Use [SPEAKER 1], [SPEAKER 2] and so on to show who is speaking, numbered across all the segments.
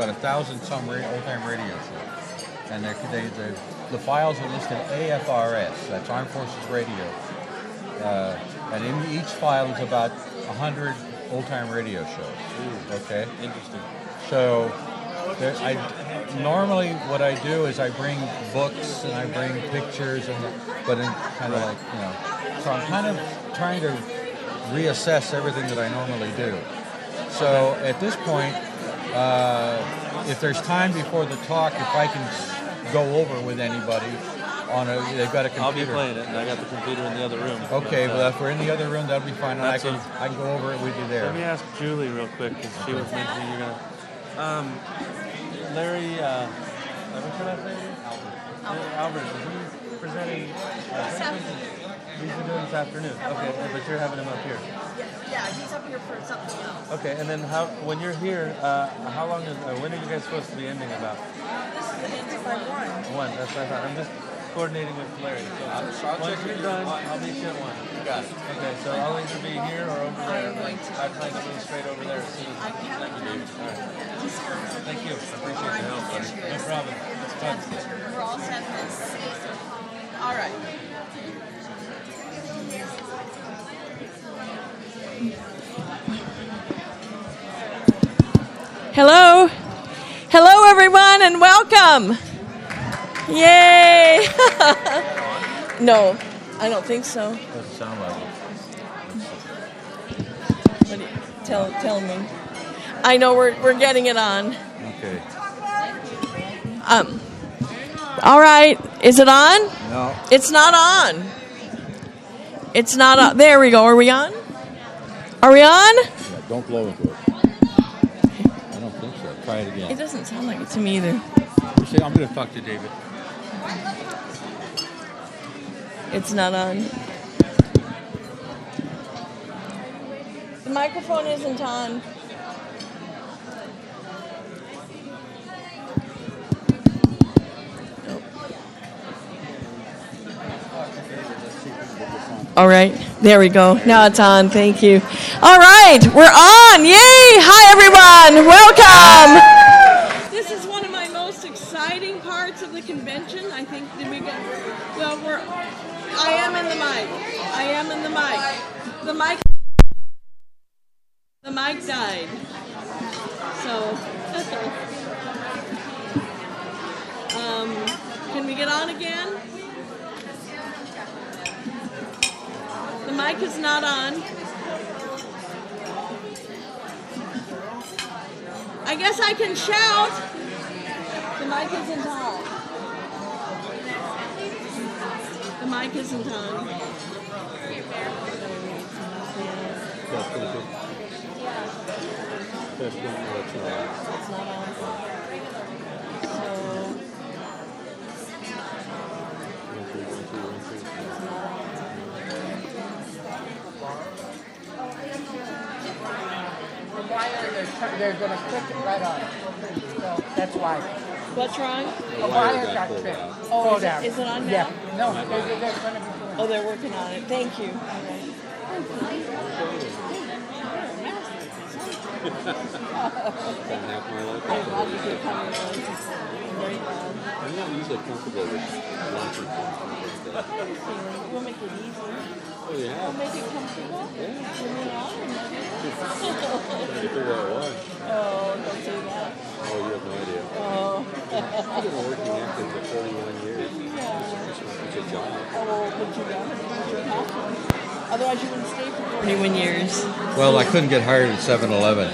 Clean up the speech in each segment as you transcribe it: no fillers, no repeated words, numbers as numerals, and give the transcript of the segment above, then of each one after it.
[SPEAKER 1] about 1,000-some old-time radio shows. And the files are listed AFRS, that's Armed Forces Radio. And in each file is about 100 old-time radio shows. Okay?
[SPEAKER 2] Interesting.
[SPEAKER 1] So normally what I do is I bring books and I bring pictures, but in kind of like, so I'm kind of trying to reassess everything that I normally do. So at this point, if there's time before the talk, if I can go over with anybody they've got a computer.
[SPEAKER 2] I'll be playing it, and I got the computer in the other room.
[SPEAKER 1] Okay, well if we're in the other room, that'll be fine. I can go over it with you there.
[SPEAKER 2] Let me ask Julie real quick, because she was mentioning you're gonna. Larry, what should I say? Albert. Is he presenting? He's been doing this afternoon. Okay, but you're having him up here.
[SPEAKER 3] Yeah, he's up here for something else.
[SPEAKER 2] Okay, and then when you're here, how long when are you guys supposed to be ending about?
[SPEAKER 3] This is ending by 1.
[SPEAKER 2] 1, that's what I thought. I'm just coordinating with Larry. So once you're done, I'll meet you at 1.
[SPEAKER 1] You got it.
[SPEAKER 2] Okay, so I'll either be here or over there.
[SPEAKER 3] I'm going to.
[SPEAKER 2] I plan to move straight over there as soon as
[SPEAKER 3] I have
[SPEAKER 2] you do. All right. Thank you. I appreciate
[SPEAKER 3] All right,
[SPEAKER 2] your help, buddy.
[SPEAKER 3] thank you.
[SPEAKER 2] No problem. It's fun.
[SPEAKER 3] We're all set then. All right.
[SPEAKER 4] Hello. Hello, everyone, and welcome. Yay. No, I don't think so.
[SPEAKER 1] Doesn't sound like it.
[SPEAKER 4] Tell me. I know we're getting it on.
[SPEAKER 1] Okay.
[SPEAKER 4] All right. Is it on?
[SPEAKER 1] No.
[SPEAKER 4] It's not on. It's not on. There we go. Are we on? Are we on?
[SPEAKER 1] Yeah, don't blow into it. I don't think so. Try it again.
[SPEAKER 4] It doesn't sound like it to me either.
[SPEAKER 1] See, I'm going to talk to David.
[SPEAKER 4] It's not on. The microphone isn't on. All right, there we go. Now it's on. Thank you. All right, we're on. Yay! Hi, everyone. Welcome. This is one of my most exciting parts of the convention. I think that we got. Well, I am in the mic. I am in the mic. The mic died. So, can we get on again? The mic is not on. I guess I can shout. The mic isn't on. The mic isn't on. It's not on. So,
[SPEAKER 5] They're going to click it right on. So that's why.
[SPEAKER 4] what's wrong?
[SPEAKER 5] The wire got tripped. Oh,
[SPEAKER 4] Is it on now?
[SPEAKER 5] Yeah. No, they're going to be.
[SPEAKER 4] Oh, they're working on it. Thank you. All right. I love you coming on. Very loud.
[SPEAKER 2] I'm not usually comfortable with launching things like that.
[SPEAKER 4] We'll make it easy.
[SPEAKER 2] Oh, yeah.
[SPEAKER 4] We'll make it comfortable.
[SPEAKER 2] Yeah.
[SPEAKER 4] Turn it on.
[SPEAKER 2] Trying to figure out why.
[SPEAKER 4] Oh, don't say that.
[SPEAKER 2] Oh, you have no idea.
[SPEAKER 4] Oh.
[SPEAKER 2] I've been working acting for 41 years.
[SPEAKER 4] Yeah.
[SPEAKER 2] It's a job.
[SPEAKER 4] Oh, but you got it. You have to. Otherwise, you wouldn't stay for 41 years.
[SPEAKER 1] Well, I couldn't get hired at 7-Eleven.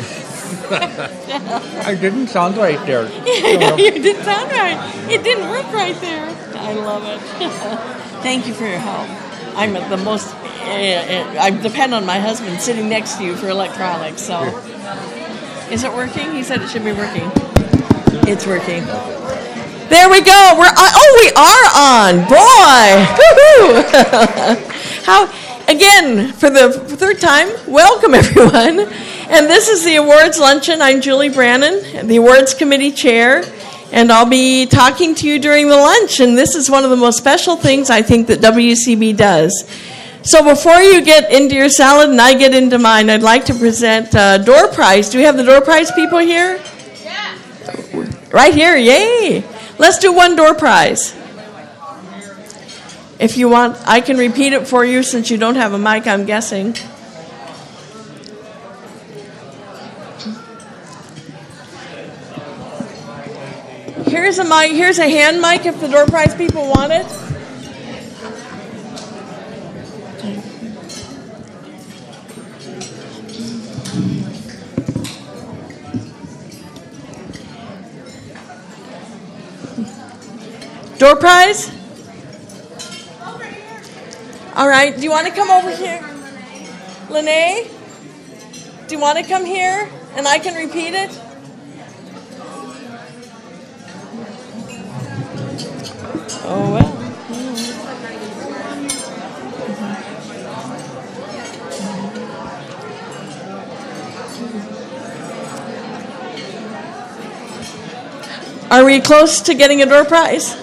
[SPEAKER 1] I didn't sound right there.
[SPEAKER 4] Yeah, you didn't sound right. It didn't work right there. I love it. Thank you for your help. I'm the most. I depend on my husband sitting next to you for electronics. So, is it working? He said it should be working. It's working. There we go. We are on. Boy, woohoo! How? Again, for the third time, welcome everyone. And this is the awards luncheon. I'm Julie Brannon, the awards committee chair, and I'll be talking to you during the lunch. And this is one of the most special things I think that WCB does. So before you get into your salad and I get into mine, I'd like to present door prize. Do we have the door prize people here?
[SPEAKER 3] Yeah.
[SPEAKER 4] Right here, yay! Let's do one door prize. If you want, I can repeat it for you since you don't have a mic, I'm guessing. Here's a mic. Here's a hand mic if the door prize people want it. Door prize? All right. Do you want to come over here? Lene? Do you want to come here and I can repeat it? Oh, well. Are we close to getting a door prize?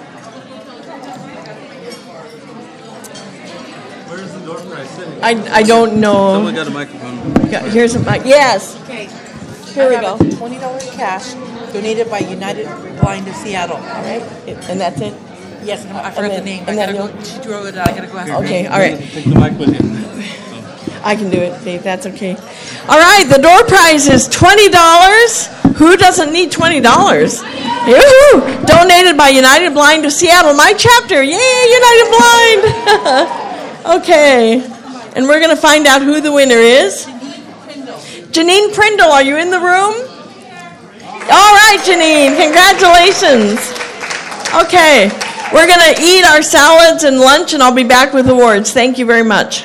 [SPEAKER 2] Where's the door prize sitting?
[SPEAKER 4] I don't know.
[SPEAKER 2] Someone got a microphone.
[SPEAKER 4] Here's a mic. Yes.
[SPEAKER 5] Okay.
[SPEAKER 4] Here we
[SPEAKER 5] I
[SPEAKER 4] go.
[SPEAKER 5] have a $20 cash donated by United Blind of Seattle.
[SPEAKER 4] All right. And that's it?
[SPEAKER 5] Yes, I forgot
[SPEAKER 4] then-
[SPEAKER 5] the name.
[SPEAKER 4] and
[SPEAKER 5] I
[SPEAKER 4] then
[SPEAKER 5] gotta go. She drew it out. I gotta go ask her.
[SPEAKER 4] Okay, all right.
[SPEAKER 2] Take the mic with you.
[SPEAKER 4] I can do it, Dave. That's okay. All right, the door prize is $20. Who doesn't need $20? Yoo-hoo! Donated by United Blind of Seattle, my chapter. Yay, United Blind! Okay, and we're going to find out who the winner is. Janine Prindle, are you in the room? All right, Janine, congratulations. Okay, we're going to eat our salads and lunch, and I'll be back with awards. Thank you very much.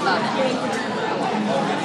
[SPEAKER 3] love it.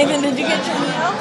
[SPEAKER 4] Nathan, did you get your meal?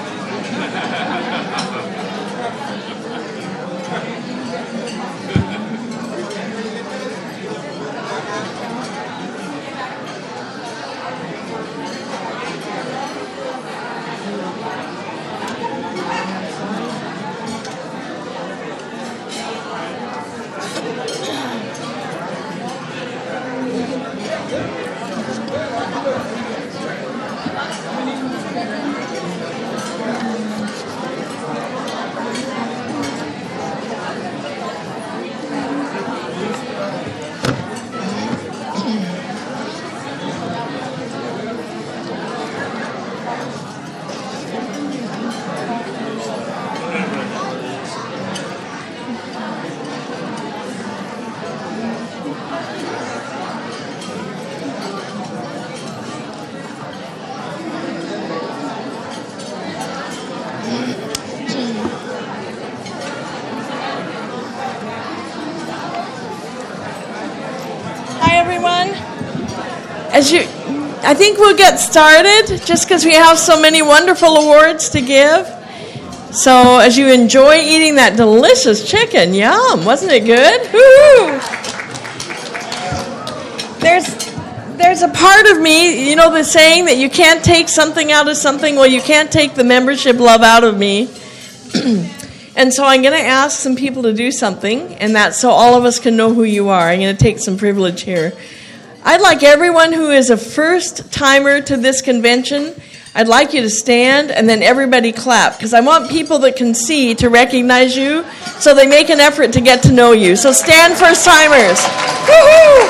[SPEAKER 4] I think we'll get started just because we have so many wonderful awards to give. So as you enjoy eating that delicious chicken, yum, wasn't it good? Woo-hoo! There's a part of me, you know the saying that you can't take something out of something? Well, you can't take the membership love out of me. And so I'm going to ask some people to do something, and that's so all of us can know who you are. I'm going to take some privilege here. I'd like everyone who is a first-timer to this convention, I'd like you to stand and then everybody clap, because I want people that can see to recognize you so they make an effort to get to know you. So stand, first-timers. Woo-hoo!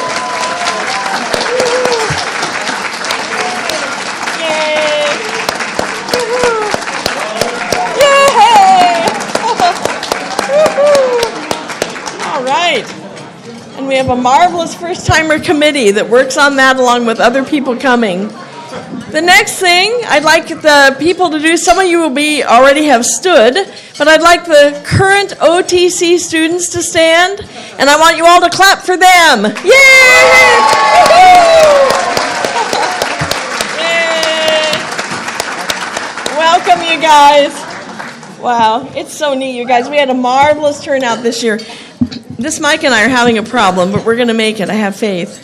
[SPEAKER 4] Yay! Woo-hoo! Yay! Woo-hoo! All right. And we have a marvelous first-timer committee that works on that along with other people coming. The next thing, I'd like the people to do, some of you will be already have stood, but I'd like the current OTC students to stand, and I want you all to clap for them. Yay! Yay! Welcome, you guys. Wow, it's so neat, you guys. We had a marvelous turnout this year. This Mike and I are having a problem, but we're going to make it. I have faith.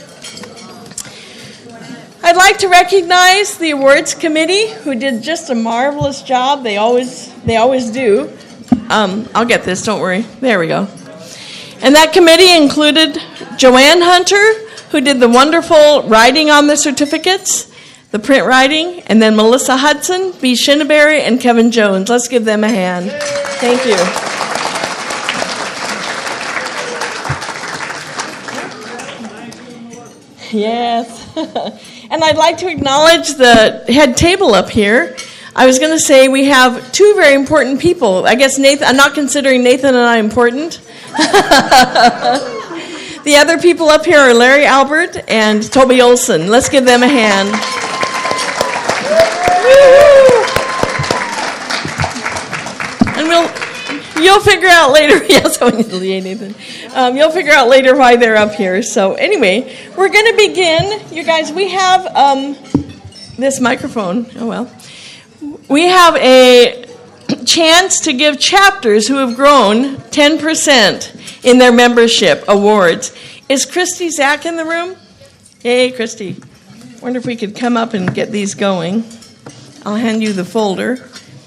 [SPEAKER 4] I'd like to recognize the awards committee who did just a marvelous job. They always do. I'll get this, don't worry. There we go. And that committee included Joanne Hunter, who did the wonderful writing on the certificates, the print writing, and then Melissa Hudson, B. Shinneberry, and Kevin Jones. Let's give them a hand. Thank you. Yes. And I'd like to acknowledge the head table up here. I was going to say we have two very important people. I guess Nathan, I'm not considering Nathan and I important. The other people up here are Larry Albert and Toby Olson. Let's give them a hand. And you'll figure out later. Yes, Nathan. You'll figure out later why they're up here. So anyway, we're going to begin. You guys, we have this microphone. Oh, well. We have a chance to give chapters who have grown 10% in their membership awards. Is Christy Zach in the room? Hey, Christy. Wonder if we could come up and get these going. I'll hand you the folder.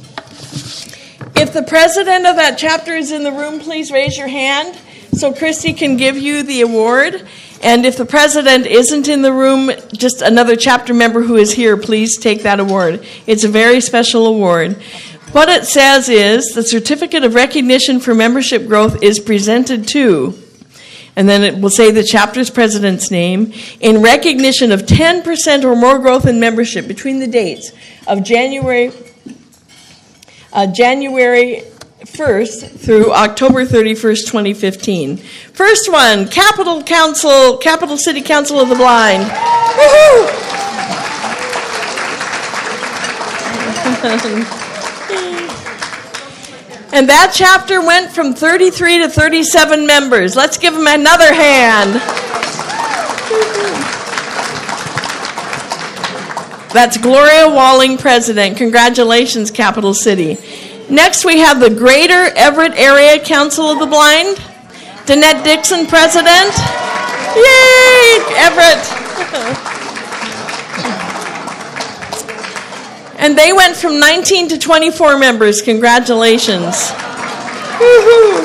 [SPEAKER 4] If the president of that chapter is in the room, please raise your hand so Christy can give you the award. And if the president isn't in the room, just another chapter member who is here, please take that award. It's a very special award. What it says is the certificate of recognition for membership growth is presented to, and then it will say the chapter's president's name, in recognition of 10% or more growth in membership between the dates of January 1st through October 31st, 2015. First one, Capital City Council of the Blind. Woohoo! And that chapter went from 33 to 37 members. Let's give them another hand. That's Gloria Walling, President. Congratulations, Capital City. Next, we have the Greater Everett Area Council of the Blind. Danette Dixon, President. Yay, Everett. And they went from 19 to 24 members. Congratulations. Woo-hoo.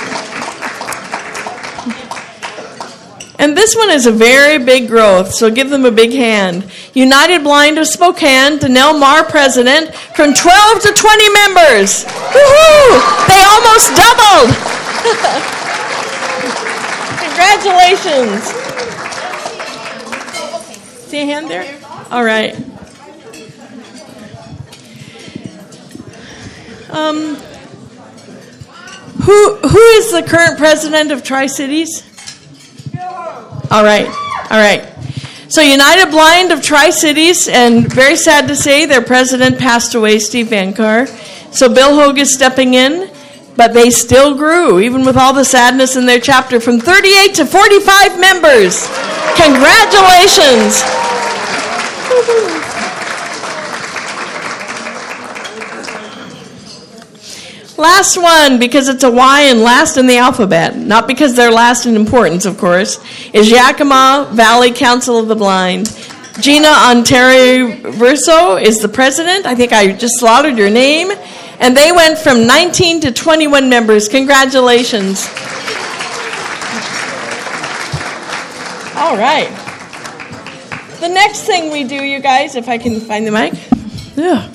[SPEAKER 4] And this one is a very big growth, so give them a big hand. United Blind of Spokane, Danelle Marr, President, from 12 to 20 members. Woo-hoo! They almost doubled. Congratulations. See a hand there? All right. Who is the current president of Tri-Cities? All right. So United Blind of Tri-Cities, and very sad to say their president passed away, Steve Vankar. So Bill Hogue is stepping in, but they still grew, even with all the sadness in their chapter, from 38 to 45 members. Congratulations. Last one, because it's a Y and last in the alphabet, not because they're last in importance, of course, is Yakima Valley Council of the Blind. Gina Ontario Verso is the president. I think I just slaughtered your name. And they went from 19 to 21 members. Congratulations. All right. The next thing we do, you guys, if I can find the mic. Yeah.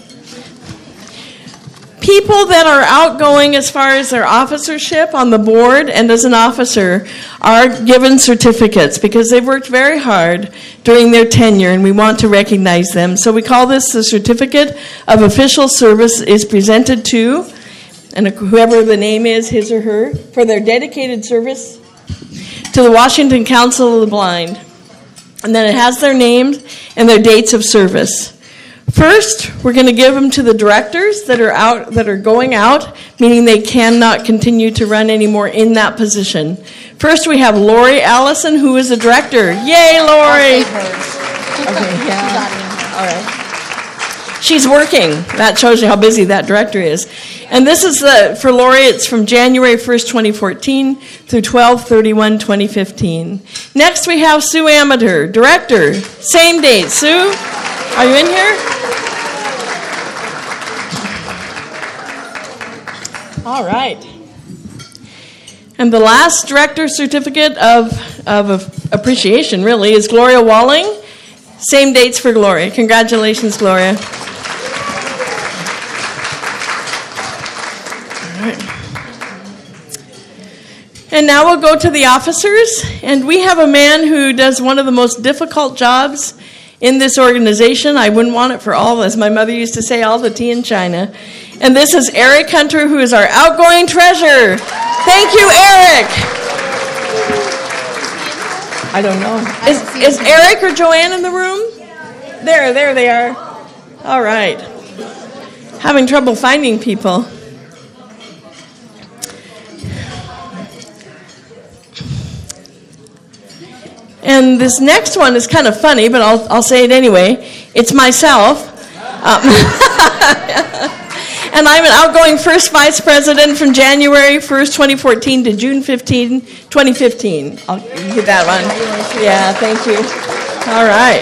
[SPEAKER 4] People that are outgoing as far as their officership on the board and as an officer are given certificates because they've worked very hard during their tenure, and we want to recognize them. So we call this the Certificate of Official Service is presented to, and whoever the name is, his or her, for their dedicated service to the Washington Council of the Blind. And then it has their names and their dates of service. First, we're going to give them to the directors that are going out, meaning they cannot continue to run anymore in that position. First, we have Lori Allison, who is the director. Yay, Lori! Okay, yeah. All right. She's working. That shows you how busy that director is. And this is for Lori, it's from January 1st, 2014 through 12/31/2015. Next, we have Sue Amateur, director. Same date. Sue, are you in here? All right. And the last director certificate of appreciation, really, is Gloria Walling. Same dates for Gloria. Congratulations, Gloria. All right. And now we'll go to the officers. And we have a man who does one of the most difficult jobs in this organization. I wouldn't want it for all, as my mother used to say, all the tea in China. And this is Eric Hunter, who is our outgoing treasurer. Thank you, Eric. I don't know. Is Eric or Joanne in the room? There they are. All right. Having trouble finding people. And this next one is kind of funny, but I'll say it anyway. It's myself. And I'm an outgoing first vice president from January 1st, 2014 to June 15, 2015. I'll get that one. Yeah, thank you. All right.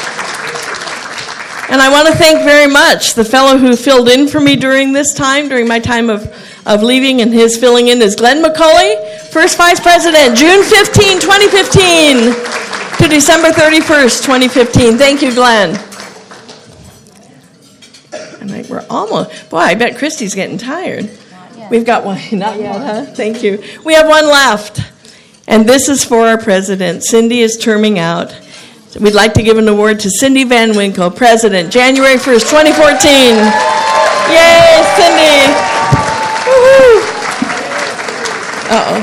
[SPEAKER 4] And I want to thank very much the fellow who filled in for me during this time, during my time of leaving, and his filling in is Glenn McCauley, first vice president, June 15, 2015 to December 31st, 2015. Thank you, Glenn. And we're almost, boy, I bet Christy's getting tired. We've got one, not yet, huh? Thank you. We have one left. And this is for our president. Cindy is terming out. We'd like to give an award to Cindy Van Winkle, president, January 1st, 2014. Yay, Cindy. Woo-hoo. Uh-oh.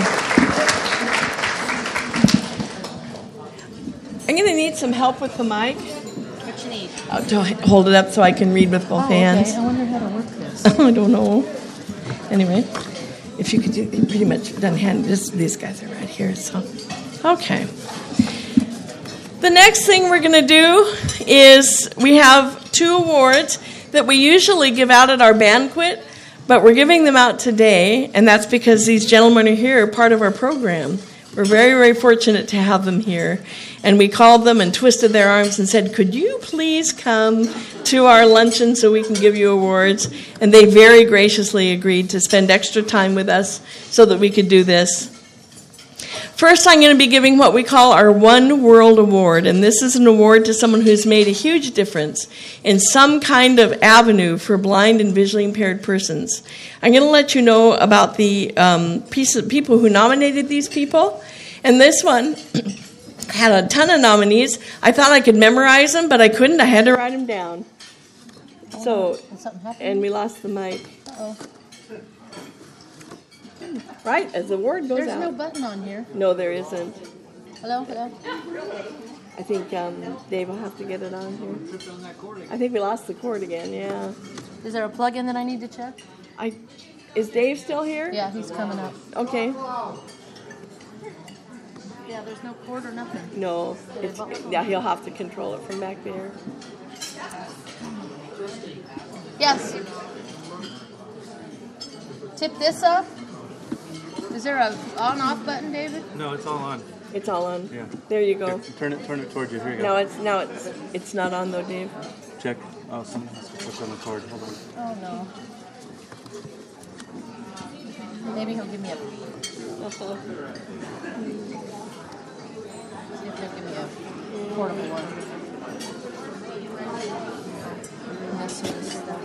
[SPEAKER 4] I'm going to need some help with the mic.
[SPEAKER 3] What you need?
[SPEAKER 4] To hold it up so I can read with both hands.
[SPEAKER 3] Okay. I wonder how to work this.
[SPEAKER 4] I don't know. Anyway, if you could do, you pretty much done hand. These guys are right here. So, okay. The next thing we're going to do is we have 2 awards that we usually give out at our banquet, but we're giving them out today, and that's because these gentlemen are here, part of our program. We're very, very fortunate to have them here. And we called them and twisted their arms and said, could you please come to our luncheon so we can give you awards? And they very graciously agreed to spend extra time with us so that we could do this. First, I'm going to be giving what we call our One World Award, and this is an award to someone who's made a huge difference in some kind of avenue for blind and visually impaired persons. I'm going to let you know about the people who nominated these people, and this one had a ton of nominees. I thought I could memorize them, but I couldn't. I had to write them down. So, and we lost the mic.
[SPEAKER 5] Uh-oh.
[SPEAKER 4] Right, as the word goes
[SPEAKER 5] There's
[SPEAKER 4] out.
[SPEAKER 5] no button on here.
[SPEAKER 4] No, there isn't.
[SPEAKER 5] Hello, hello.
[SPEAKER 4] I think Dave will have to get it on here. I think we lost the cord again, yeah.
[SPEAKER 5] Is there a plug-in that I need to check?
[SPEAKER 4] Is Dave still here?
[SPEAKER 5] Yeah, he's coming up.
[SPEAKER 4] Okay.
[SPEAKER 5] Yeah, there's no cord or nothing.
[SPEAKER 4] No, yeah, he'll have to control it from back there.
[SPEAKER 5] Yes. Tip this up. Is there a on-off button, David?
[SPEAKER 2] No, it's all on.
[SPEAKER 4] It's all on.
[SPEAKER 2] Yeah.
[SPEAKER 4] There you go.
[SPEAKER 2] Turn it towards you. Here you
[SPEAKER 4] No,
[SPEAKER 2] go.
[SPEAKER 4] it's not on though, Dave.
[SPEAKER 2] Check. Oh, someone has to push on the cord. Hold on.
[SPEAKER 5] Oh, no. Maybe he'll give me a... See if he'll give me a portable one. And this is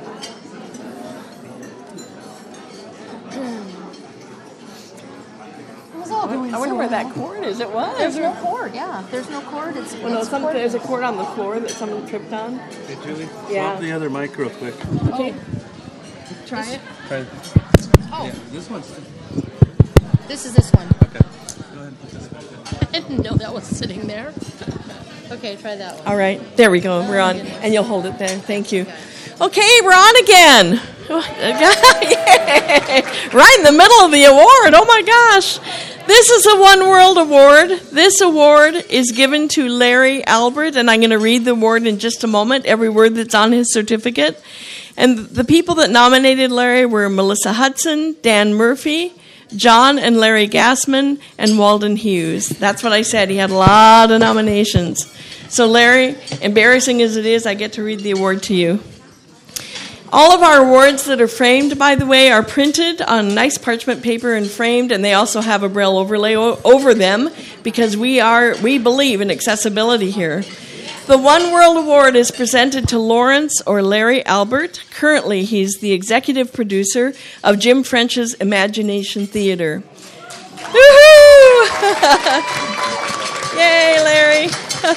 [SPEAKER 5] It was all going
[SPEAKER 4] I wonder
[SPEAKER 5] so
[SPEAKER 4] where
[SPEAKER 5] well.
[SPEAKER 4] that cord is. It was.
[SPEAKER 5] There's no cord, yeah. There's no cord. It's,
[SPEAKER 4] Well, no,
[SPEAKER 5] it's corded.
[SPEAKER 4] there's a cord on the floor that someone tripped on.
[SPEAKER 2] Hey, Julie.
[SPEAKER 4] Yeah.
[SPEAKER 2] Swap the other mic real quick.
[SPEAKER 4] Okay. Try it.
[SPEAKER 2] Try.
[SPEAKER 5] Oh,
[SPEAKER 2] Yeah, this one's.
[SPEAKER 5] this is this one.
[SPEAKER 2] Okay. Go ahead and put this back in.
[SPEAKER 5] I didn't know that was sitting there. Okay, try that one.
[SPEAKER 4] All right. There we go. We're on. And you'll hold it there. Thank you. Okay, we're on again. Yay. Right in the middle of the award. Oh, my gosh. This is a One World Award. This award is given to Larry Albert, and I'm going to read the award in just a moment, every word that's on his certificate. And the people that nominated Larry were Melissa Hudson, Dan Murphy, John and Larry Gassman, and Walden Hughes. That's what I said. He had a lot of nominations. So, Larry, embarrassing as it is, I get to read the award to you. All of our awards that are framed, by the way, are printed on nice parchment paper and framed, and they also have a Braille overlay over them because we believe in accessibility here. The One World Award is presented to Lawrence or Larry Albert. Currently, he's the executive producer of Jim French's Imagination Theater. Woohoo! Yay, Larry!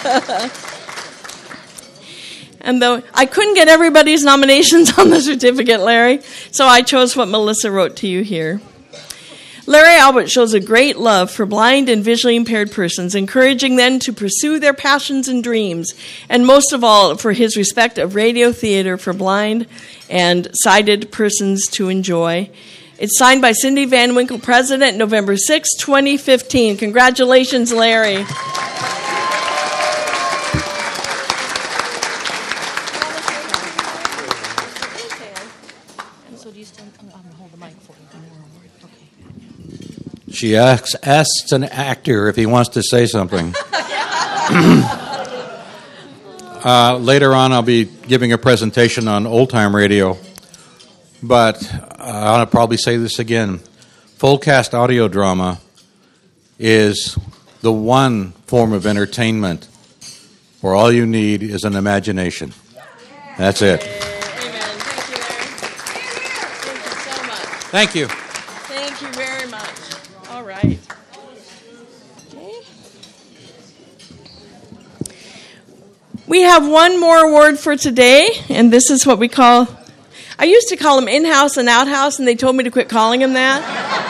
[SPEAKER 4] And though I couldn't get everybody's nominations on the certificate, Larry, so I chose what Melissa wrote to you here. Larry Albert shows a great love for blind and visually impaired persons, encouraging them to pursue their passions and dreams, and most of all, for his respect of radio theater for blind and sighted persons to enjoy. It's signed by Cindy Van Winkle, President, November 6, 2015. Congratulations, Larry.
[SPEAKER 1] She asks an actor if he wants to say something. Later on, I'll be giving a presentation on old-time radio, but I'll probably say this again. Full-cast audio drama is the one form of entertainment where all you need is an imagination. That's it.
[SPEAKER 4] Amen. Thank you, Larry. Thank you so much.
[SPEAKER 1] Thank you.
[SPEAKER 4] Thank you very much. All right. Okay. We have one more award for today, and this is what we call, I used to call them in-house and out-house, and they told me to quit calling them that.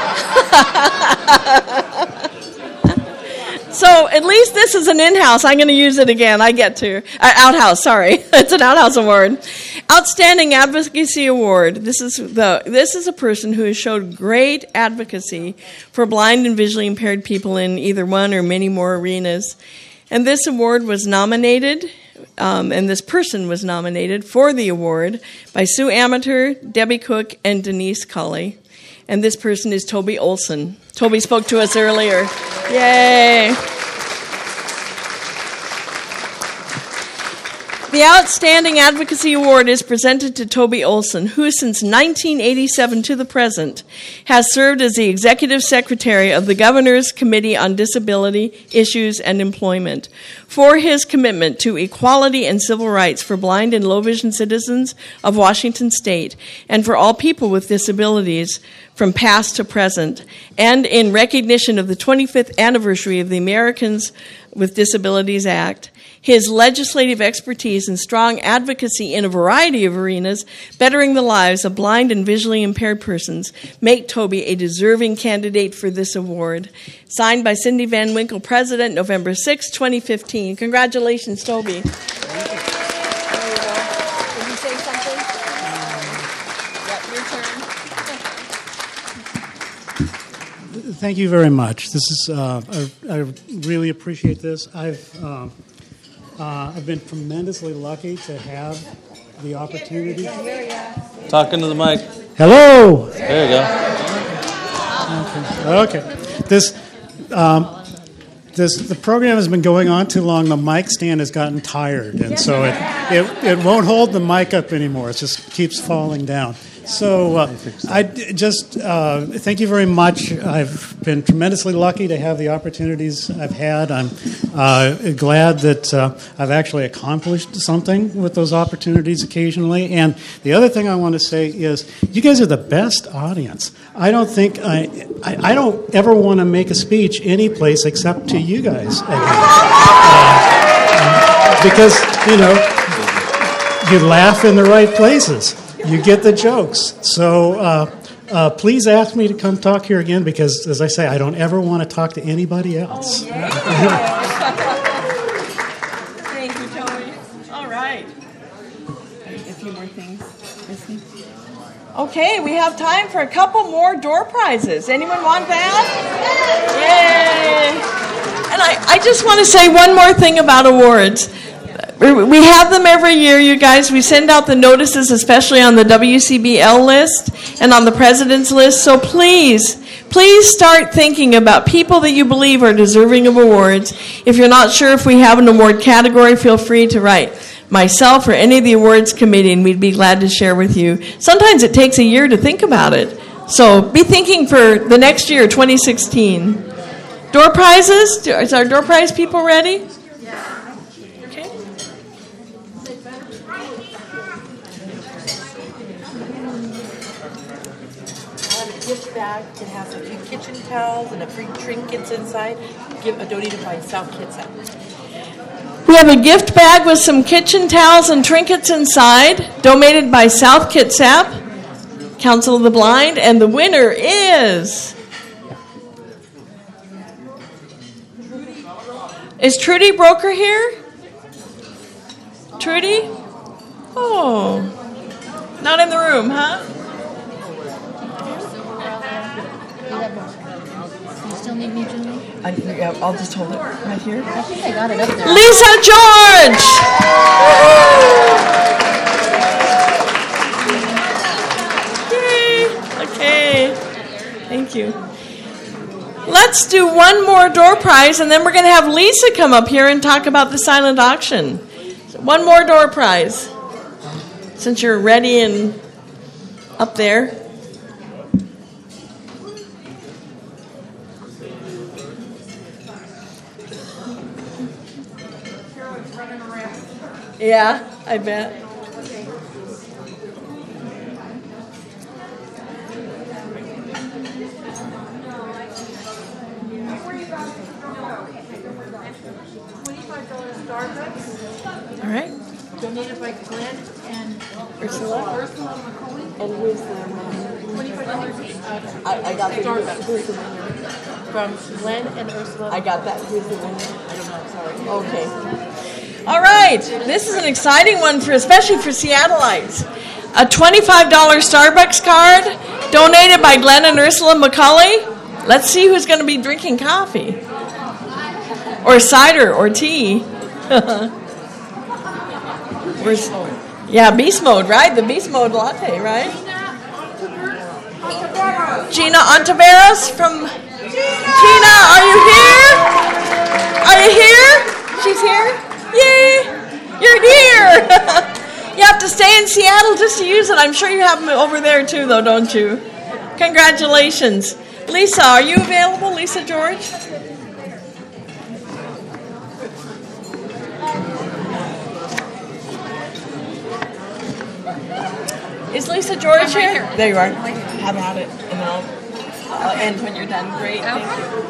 [SPEAKER 4] So at least this is an in-house. I'm going to use it again. I get to. Outhouse, sorry. It's an outhouse award. Outstanding Advocacy Award. This is a person who has showed great advocacy for blind and visually impaired people in either one or many more arenas. And this award was nominated, and this person was nominated for the award by Sue Amateur, Debbie Cook, and Denise Colley. And this person is Toby Olson. Toby spoke to us earlier. Yay! The Outstanding Advocacy Award is presented to Toby Olson, who since 1987 to the present has served as the Executive Secretary of the Governor's Committee on Disability Issues and Employment, for his commitment to equality and civil rights for blind and low-vision citizens of Washington State and for all people with disabilities from past to present, and in recognition of the 25th anniversary of the Americans with Disabilities Act. His legislative expertise and strong advocacy in a variety of arenas, bettering the lives of blind and visually impaired persons, make Toby a deserving candidate for this award. Signed by Cindy Van Winkle, President, November 6, 2015. Congratulations, Toby. Did you say something? Yep, your turn.
[SPEAKER 6] Thank you very much. This is I really appreciate this. I've been tremendously lucky to have the opportunity.
[SPEAKER 2] Talking to the mic.
[SPEAKER 6] Hello.
[SPEAKER 2] There you go.
[SPEAKER 6] Okay. The program has been going on too long. The mic stand has gotten tired, and so it won't hold the mic up anymore. It just keeps falling down. So I just thank you very much. I've been tremendously lucky to have the opportunities I've had. I'm glad that I've actually accomplished something with those opportunities occasionally. And the other thing I want to say is you guys are the best audience. I don't think I don't ever want to make a speech any place except to you guys because you laugh in the right places. You get the jokes. So please ask me to come talk here again because, as I say, I don't ever want to talk to anybody else.
[SPEAKER 4] Oh, yeah. Thank you, Joey. All right. A few more things. Okay, we have time for a couple more door prizes. Anyone want that? Yay! And I just want to say one more thing about awards. We have them every year, you guys. We send out the notices, especially on the WCBL list and on the President's list. So please start thinking about people that you believe are deserving of awards. If you're not sure if we have an award category, feel free to write myself or any of the awards committee, and we'd be glad to share with you. Sometimes it takes a year to think about it. So be thinking for the next year, 2016. Door prizes? Is our door prize people ready?
[SPEAKER 7] Gift bag. It has a few kitchen towels and a free trinkets inside. Donated by South Kitsap.
[SPEAKER 4] We have a gift bag with some kitchen towels and trinkets inside, donated by South Kitsap, Council of the Blind, and the winner is Trudy Broker here? Trudy? Oh, not in the room, huh?
[SPEAKER 5] You still need me, Julie?
[SPEAKER 4] I'll just hold it right here.
[SPEAKER 5] I think I got it up there.
[SPEAKER 4] Lisa George! Yay! Okay. Thank you. Let's do one more door prize, and then we're going to have Lisa come up here and talk about the silent auction. So one more door prize, since you're ready and up there. Yeah, I bet. All right.
[SPEAKER 7] Donated by Glenn and
[SPEAKER 4] Ursula.
[SPEAKER 7] McCoy.
[SPEAKER 4] And who's the
[SPEAKER 7] $25.
[SPEAKER 4] I got the
[SPEAKER 7] Starbucks.
[SPEAKER 4] who's the winner?
[SPEAKER 7] From Glenn and Ursula.
[SPEAKER 4] I got that. Who's the winner?
[SPEAKER 7] I don't know. Sorry.
[SPEAKER 4] Okay. All right. This is an exciting one, especially for Seattleites. A $25 Starbucks card donated by Glenn and Ursula McCulley. Let's see who's going to be drinking coffee. or cider or tea. Yeah, beast mode, right? The beast mode latte, right? Gina Ontiveros from... Gina, are you here? Are you here? She's here? Yay! You're here! You have to stay in Seattle just to use it. I'm sure you have them over there too, though, don't you? Congratulations. Lisa, are you available? Lisa George? Is Lisa George here? There you are. Have at it, and I'll end when you're done. Great, thank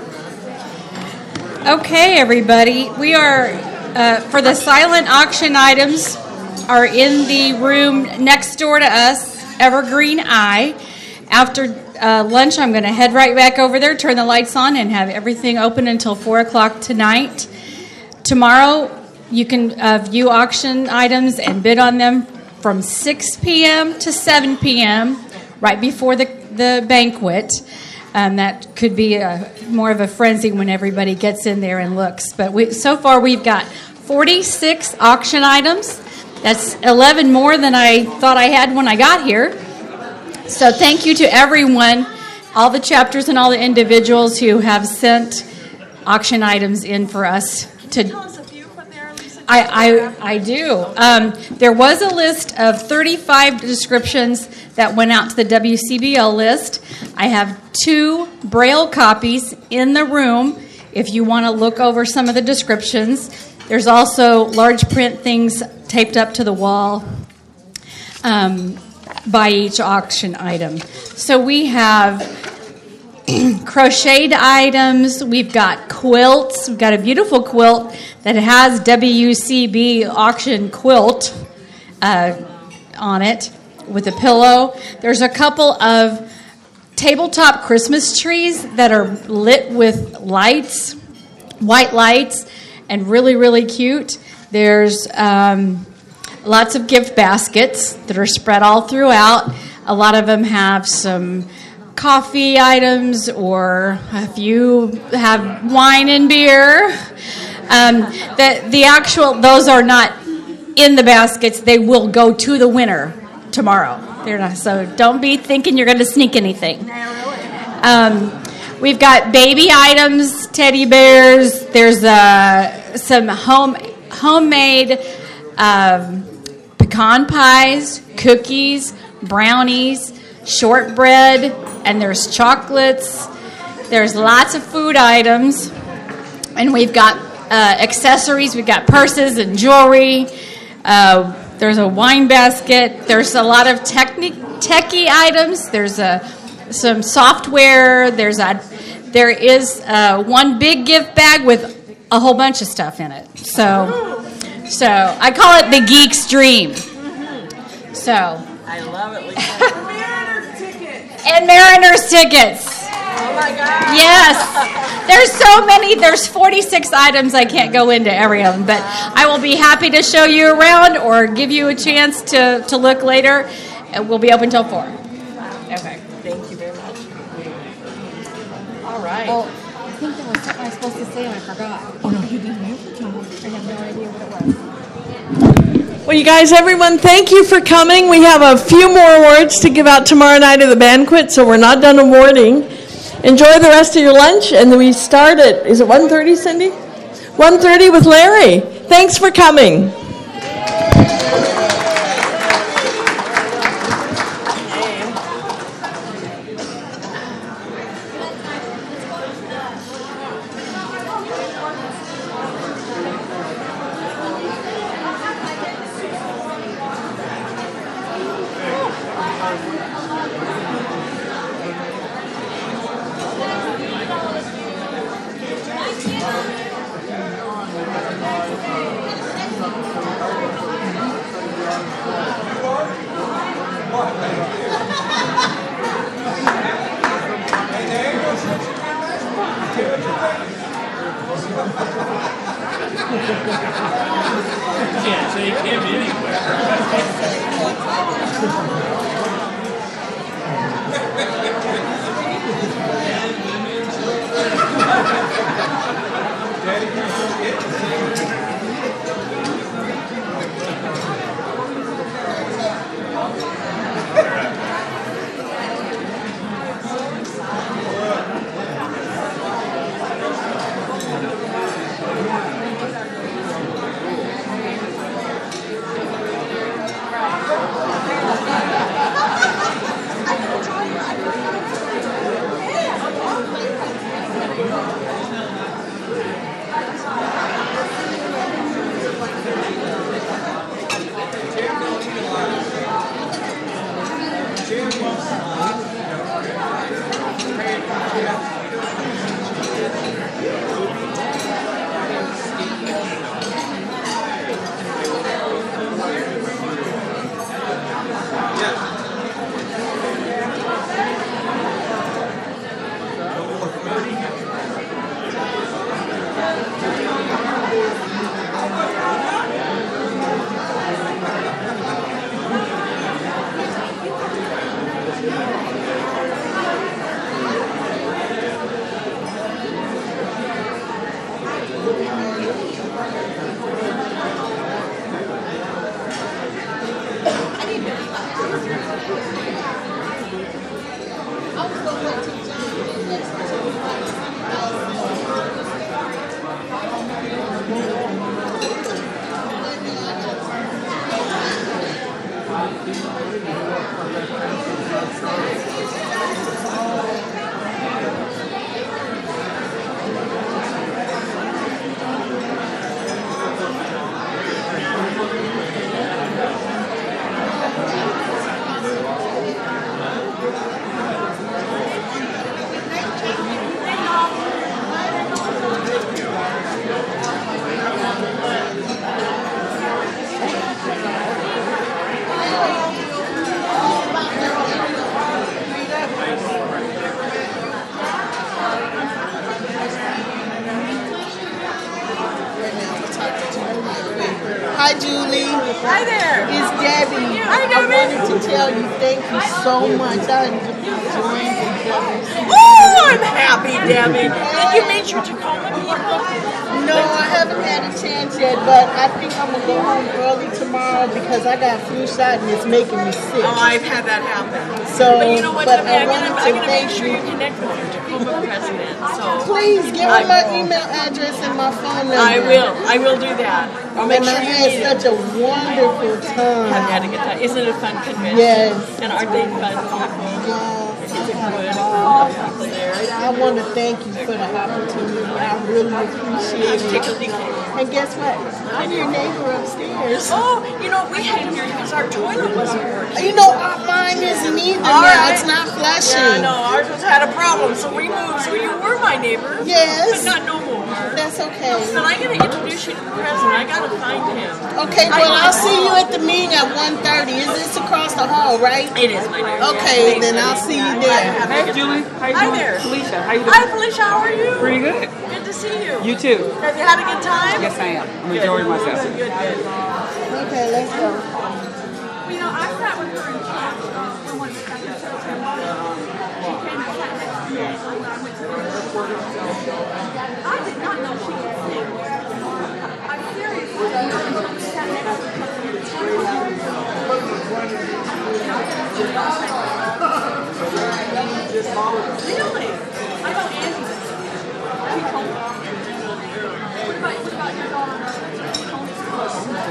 [SPEAKER 4] you.
[SPEAKER 8] Okay, everybody. We are, for the silent auction items, are in the room next door to us, Evergreen Eye. After lunch, I'm going to head right back over there, turn the lights on, and have everything open until 4 o'clock tonight. Tomorrow, you can view auction items and bid on them from 6 p.m. to 7 p.m., right before the banquet. That could be more of a frenzy when everybody gets in there and looks. But so far, we've got 46 auction items. That's 11 more than I thought I had when I got here. So thank you to everyone, all the chapters and all the individuals who have sent auction items in for us to... I do. There was a list of 35 descriptions that went out to the WCBL list. I have 2 Braille copies in the room if you want to look over some of the descriptions. There's also large print things taped up to the wall by each auction item. So we have crocheted items. We've got quilts. We've got a beautiful quilt that has WCB auction quilt on it with a pillow. There's a couple of tabletop Christmas trees that are lit with lights, white lights, and really, really cute. There's lots of gift baskets that are spread all throughout. A lot of them have some coffee items, or if you have wine and beer. Those are not in the baskets. They will go to the winner tomorrow. They're not, so don't be thinking you're going to sneak anything. We've got baby items, teddy bears. There's some homemade pecan pies, cookies, brownies, shortbread, and there's chocolates. There's lots of food items, and we've got accessories. We've got purses and jewelry. There's a wine basket. There's a lot of techie items. There's some software. There is one big gift bag with a whole bunch of stuff in it. So I call it the Geek's Dream. So
[SPEAKER 4] I love it, Lisa.
[SPEAKER 8] And Mariners tickets.
[SPEAKER 4] Oh my God.
[SPEAKER 8] Yes. There's so many. There's 46 items. I can't go into every of them, but I will be happy to show you around or give you a chance to look later. We'll be open till 4.
[SPEAKER 4] Okay. Thank you very much. All right.
[SPEAKER 5] Well, I think there was something I was supposed to say and I forgot. Oh, no, you didn't. I have no idea what it was.
[SPEAKER 4] Well, you guys, everyone, thank you for coming. We have a few more awards to give out tomorrow night at the banquet, so we're not done awarding. Enjoy the rest of your lunch, and then we start at, is it 1:30, Cindy? 1:30 with Larry. Thanks for coming.
[SPEAKER 2] Yeah, so you can't be anywhere.
[SPEAKER 9] Daddy Hi, Julie.
[SPEAKER 3] Hi there.
[SPEAKER 9] It's Debbie.
[SPEAKER 3] Hi, Debbie.
[SPEAKER 9] I wanted to tell you thank you so much. I enjoyed it.
[SPEAKER 3] Oh, I'm happy, Debbie. Did you meet your Tacoma people?
[SPEAKER 9] No, I haven't had a chance yet, but I think I'm going to go home early tomorrow because I got flu shot and it's making me sick.
[SPEAKER 3] Oh, I've had that happen.
[SPEAKER 9] So,
[SPEAKER 3] But you know what,
[SPEAKER 9] but
[SPEAKER 3] Debbie,
[SPEAKER 9] I wanted
[SPEAKER 3] I'm
[SPEAKER 9] to
[SPEAKER 3] gonna
[SPEAKER 9] thank
[SPEAKER 3] make sure
[SPEAKER 9] you.
[SPEAKER 3] you connect with your Tacoma president. So
[SPEAKER 9] Please give me my email address and my phone number.
[SPEAKER 3] I will do that. I'll make
[SPEAKER 9] And
[SPEAKER 3] sure
[SPEAKER 9] I
[SPEAKER 3] you
[SPEAKER 9] had
[SPEAKER 3] meet
[SPEAKER 9] such a wonderful
[SPEAKER 3] I've
[SPEAKER 9] time.
[SPEAKER 3] had a good time. Isn't it a fun convention?
[SPEAKER 9] Yes.
[SPEAKER 3] And aren't they fun people?
[SPEAKER 9] Yes.
[SPEAKER 3] It's a good people there.
[SPEAKER 9] I want to thank you for the opportunity. I really appreciate it.
[SPEAKER 3] Tickled pink.
[SPEAKER 9] And guess what? I'm your neighbor upstairs.
[SPEAKER 3] Oh, you know, we had here because our toilet wasn't working.
[SPEAKER 9] You know, mine isn't either
[SPEAKER 3] All
[SPEAKER 9] now.
[SPEAKER 3] right.
[SPEAKER 9] It's not flushing.
[SPEAKER 3] Yeah, no, ours was had a problem, so we moved. So you were my neighbor.
[SPEAKER 9] Yes.
[SPEAKER 3] But not no more.
[SPEAKER 9] That's okay.
[SPEAKER 3] But I'm going to introduce you to the president. I got to find him.
[SPEAKER 9] Okay, well, I'll see you at the meeting at 1:30. Is this across the hall, right?
[SPEAKER 3] It is, my dear.
[SPEAKER 9] Okay, then I'll see you there.
[SPEAKER 10] Hey, Julie. How you
[SPEAKER 3] Hi
[SPEAKER 10] doing?
[SPEAKER 3] there.
[SPEAKER 10] Felicia, how you doing?
[SPEAKER 3] Hi, Felicia. How are you?
[SPEAKER 10] Pretty good.
[SPEAKER 3] Good to see you.
[SPEAKER 10] You too.
[SPEAKER 3] Have you had a good time?
[SPEAKER 10] Yes, I am. I'm enjoying myself.
[SPEAKER 3] Good, good.
[SPEAKER 9] Okay, let's go.
[SPEAKER 5] Well, you know, I sat with her in church for one second. She came and sat next to me when I went to I did not know she could sing. I'm serious. I didn't know until we sat next to Really? I know Angie. She told me. What about your daughter?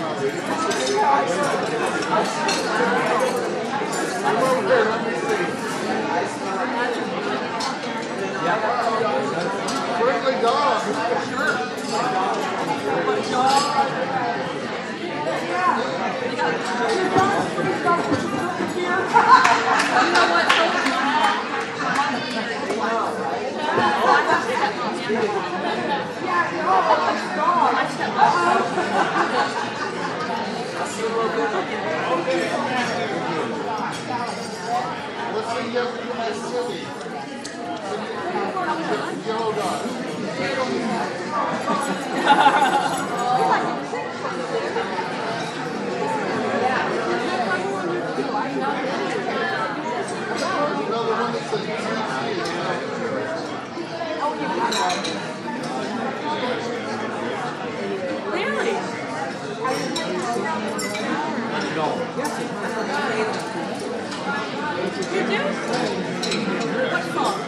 [SPEAKER 5] Really? You do? What song?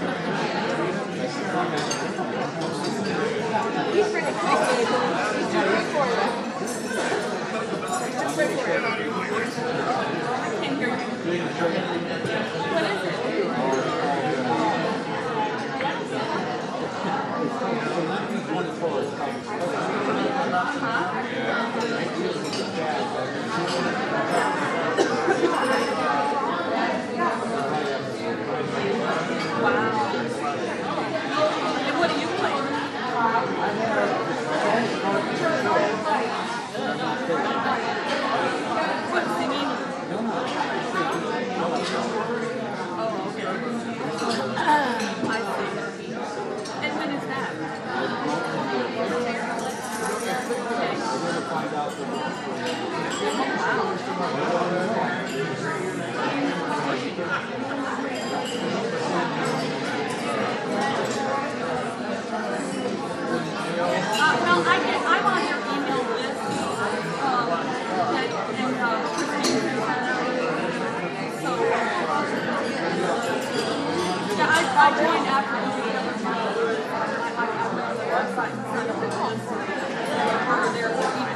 [SPEAKER 5] He's ready. He's too big for you. Too big for you. I can't hear you. What is it? And what do you play? What, singing? Oh, okay. I see. And when is that? Well, I'm on your email list. Yeah, I joined after the website and signed up for their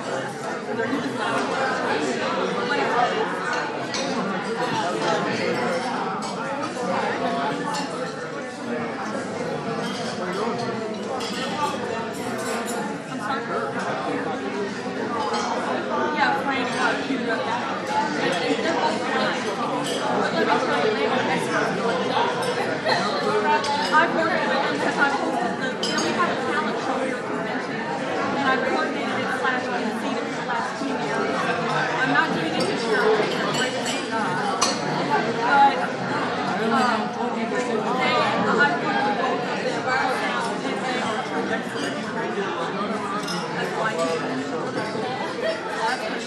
[SPEAKER 5] Yeah, Frank, you wrote that. They're both fine. But let me tell you, they are excellent. I've worked with them because I hosted we have a talent show here at convention, and I coordinated it / conceived it / 2 years. I'm not doing it this year because I'm afraid to thank God. But I've worked with both of them, and they are terrific. That's why I do it. That's for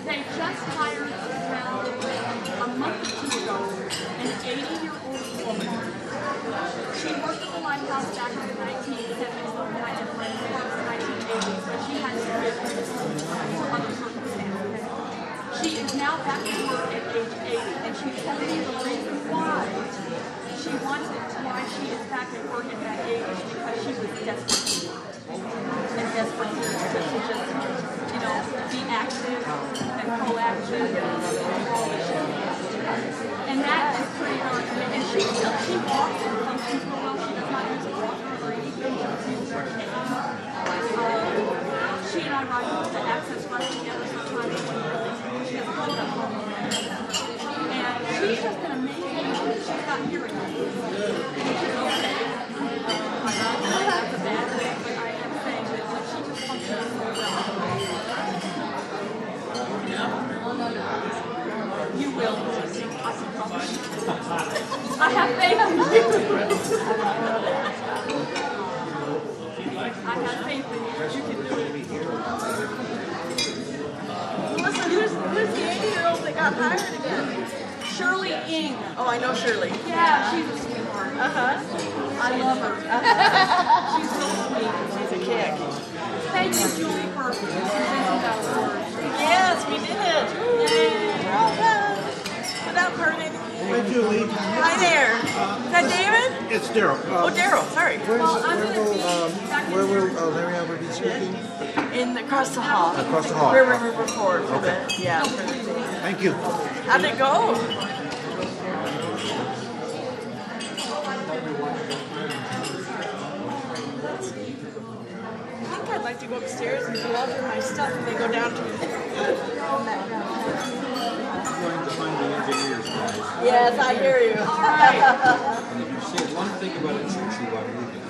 [SPEAKER 5] They just hired around a month or two ago an 80-year-old woman. She worked at the Lighthouse back in the 1970s, or 1980s, but she had to quit for other circumstances. She is now back to work at age 80, and she's telling me the reason why she is back at work at that age is because she was desperate to work. And desperate to just, be active and proactive and all that she is. And that is pretty hard to me. And she walks and functions real well. She does not use a walker or anything. She uses her cane. She and I ride the Access Bus together sometimes when she has a phone at home. And she's just an amazing woman. She's got hearing aids. Which is okay. I'm not saying that's a bad thing, but I am saying that she just functions so well. You will. I promise. I have faith in you. I have faith in you. You can do it.
[SPEAKER 7] Listen, who's the 80-year-old that got hired again?
[SPEAKER 5] Shirley Ng.
[SPEAKER 7] Oh, I know Shirley.
[SPEAKER 5] Yeah, she's a sweetheart. I love her. She's so sweet.
[SPEAKER 7] She's a kick.
[SPEAKER 5] Thank you, Julie, for presenting that award.
[SPEAKER 7] Yes, we did it. Yay. Well done. Without hurting anything.
[SPEAKER 11] Hi, Julie.
[SPEAKER 7] Hi there. Is that David?
[SPEAKER 11] It's Daryl.
[SPEAKER 7] Oh, Daryl. Sorry.
[SPEAKER 11] Where will Larry Albert be speaking?
[SPEAKER 7] Across the hall.
[SPEAKER 11] Across the hall.
[SPEAKER 7] River Ford.
[SPEAKER 11] Okay.
[SPEAKER 7] Yeah.
[SPEAKER 11] Thank you.
[SPEAKER 7] How'd it go? I think I'd like to go upstairs and do all of my stuff and then go down to
[SPEAKER 1] Going to find the engineer's guys.
[SPEAKER 7] Yes, I hear you.
[SPEAKER 5] All right.
[SPEAKER 1] And if you say one thing about it, you are moving.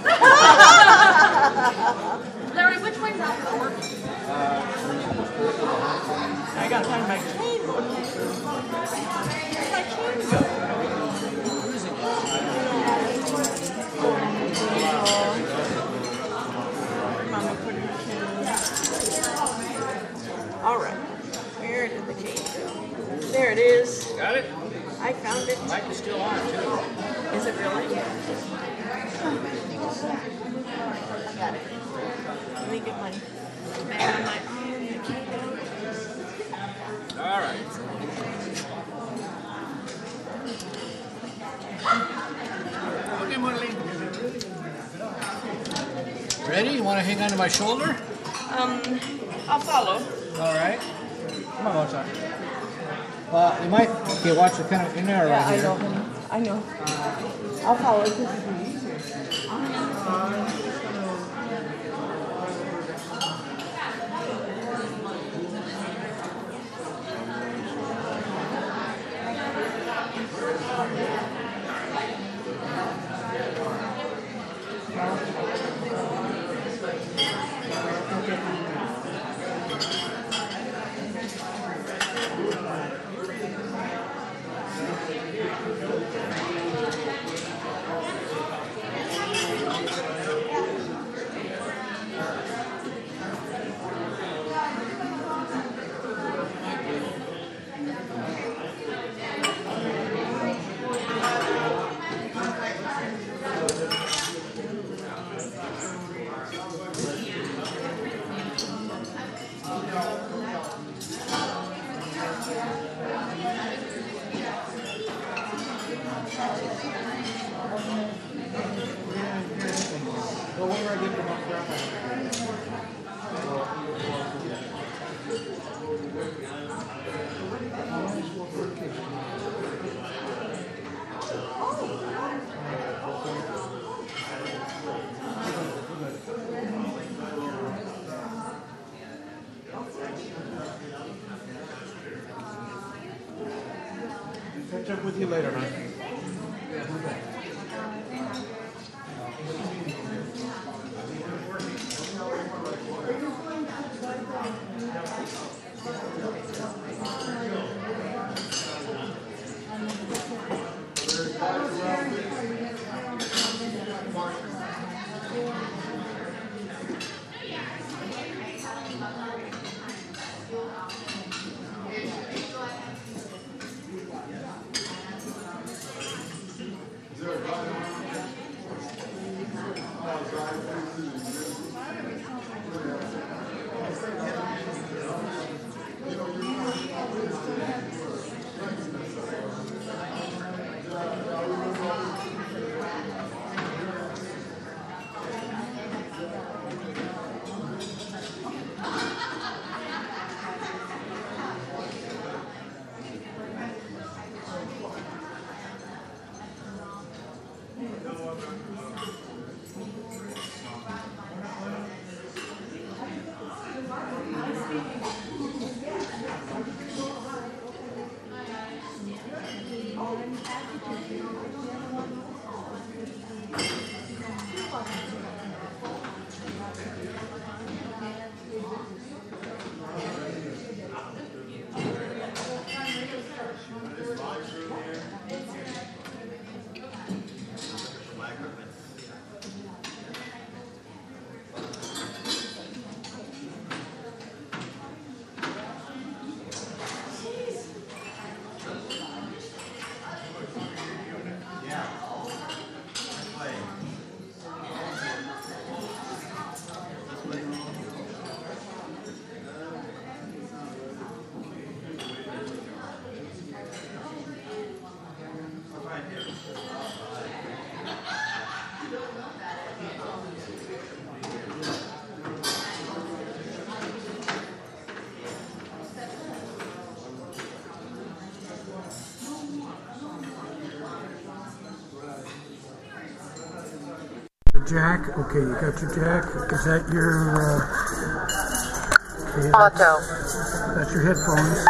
[SPEAKER 5] Larry, which way's out for work?
[SPEAKER 7] I gotta find my cane. Where's my cane go? Mama put her cane. All right. Where did the cane go? There it is.
[SPEAKER 12] Got it?
[SPEAKER 7] I found it.
[SPEAKER 12] Mic is still on, too.
[SPEAKER 7] Is it really? I got it. Let me get my bag on my own.
[SPEAKER 12] All right. Okay, Marlene. Ready? You want to hang on to my shoulder?
[SPEAKER 7] I'll follow.
[SPEAKER 12] All right. Come on, Mozart. You might. Okay, watch the kind of in there right here.
[SPEAKER 7] I know. I'll follow.
[SPEAKER 11] Catch up with you later, man.
[SPEAKER 13] jack. Okay, you got your jack. Is that your... okay,
[SPEAKER 7] Auto.
[SPEAKER 13] that's your headphones.